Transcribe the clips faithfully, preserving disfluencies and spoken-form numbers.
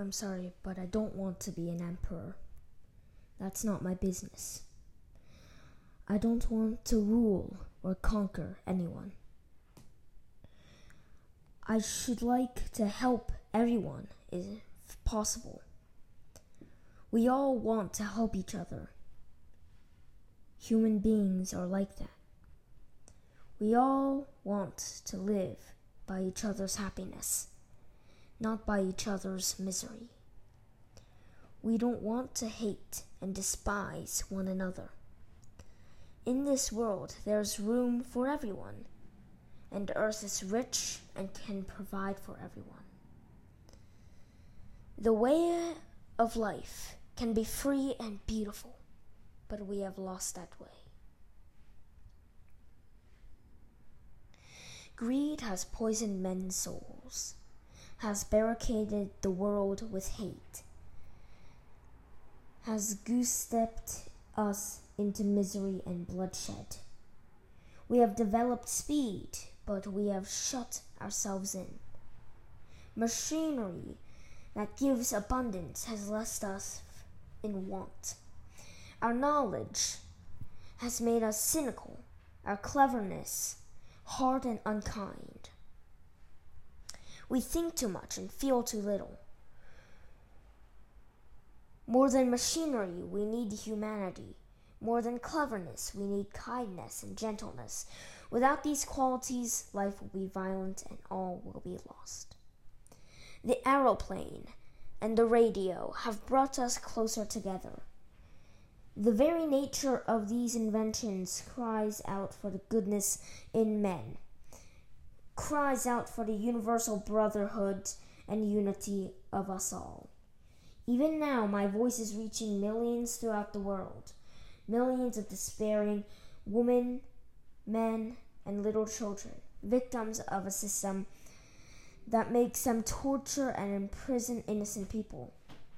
I'm sorry, but I don't want to be an emperor. That's not my business. I don't want to rule or conquer anyone. I should like to help everyone if possible. We all want to help each other. Human beings are like that. We all want to live by each other's happiness, not by each other's misery. We don't want to hate and despise one another. In this world, there's room for everyone, and Earth is rich and can provide for everyone. The way of life can be free and beautiful, but we have lost that way. Greed has poisoned men's souls, has barricaded the world with hate, has goose-stepped us into misery and bloodshed. We have developed speed, but we have shut ourselves in. Machinery that gives abundance has left us in want. Our knowledge has made us cynical, our cleverness hard and unkind. We think too much and feel too little. More than machinery, we need humanity. More than cleverness, we need kindness and gentleness. Without these qualities, life will be violent and all will be lost. The aeroplane and the radio have brought us closer together. The very nature of these inventions cries out for the goodness in men, cries out for the universal brotherhood and unity of us all. Even now, my voice is reaching millions throughout the world, millions of despairing women, men, and little children, victims of a system that makes them torture and imprison innocent people.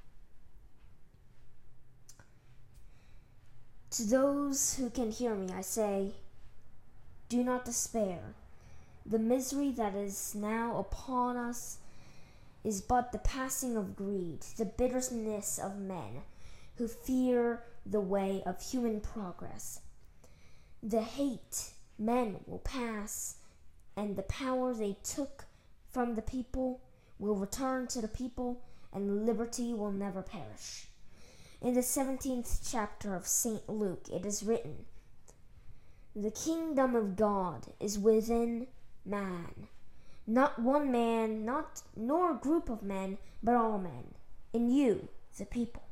To those who can hear me, I say, do not despair. The misery that is now upon us is but the passing of greed, the bitterness of men who fear the way of human progress. The hate men will pass, and the power they took from the people will return to the people, and liberty will never perish. In the seventeenth chapter of Saint Luke, it is written, "The kingdom of God is within man. Not one man, not nor a group of men, but all men. In you, the people."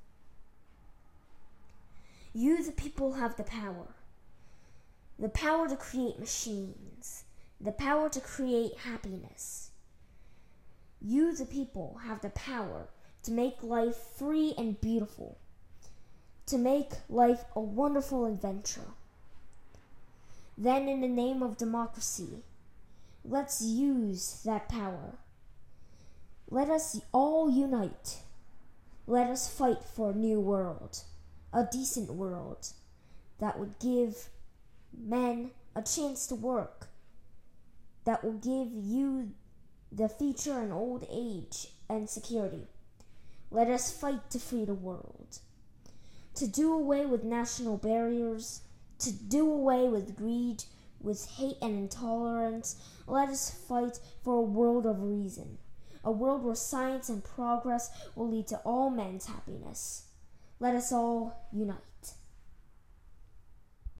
You, the people, have the power. The power to create machines. The power to create happiness. You, the people, have the power to make life free and beautiful, to make life a wonderful adventure. Then, in the name of democracy, let's use that power. Let us all unite. Let us fight for a new world, a decent world that would give men a chance to work, that will give you the future in old age and security. Let us fight to free the world, to do away with national barriers, to do away with greed, with hate and intolerance. Let us fight for a world of reason, a world where science and progress will lead to all men's happiness. Let us all unite.